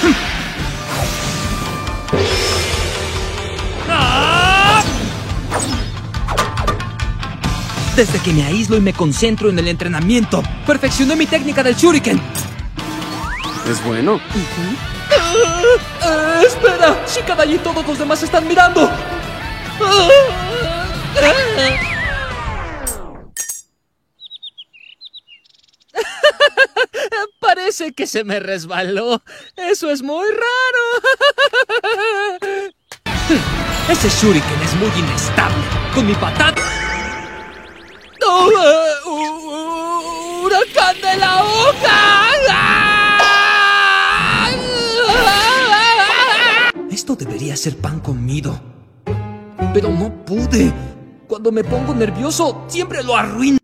Desde que me aíslo y me concentro en el entrenamiento, perfeccioné mi técnica del shuriken. ¿Es bueno? ¡Espera! ¡Shikadai y todos los demás están mirando! Parece que se me resbaló. Eso es muy raro. Ese shuriken es muy inestable. Con mi patata... ¡Huracán de la hoja! Esto debería ser pan comido. Pero no pude. Cuando me pongo nervioso, siempre lo arruino.